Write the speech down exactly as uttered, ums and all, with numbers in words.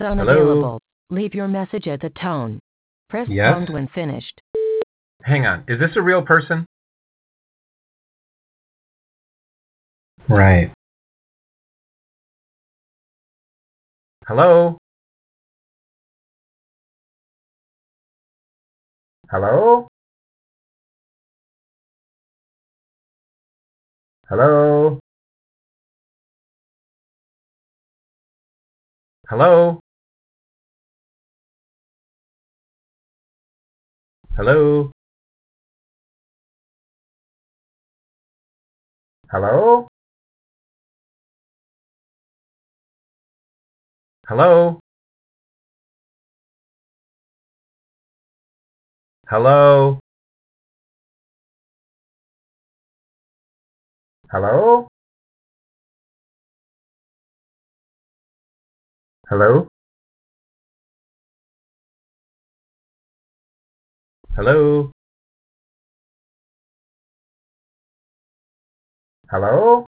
Hello? Unavailable. Leave your message at the tone. Press Yes? pound when finished. Hang on. Is this a real person? Right. Hello? Hello? Hello? Hello? Hello? Hello? Hello? Hello? Hello? Hello? Hello? Hello?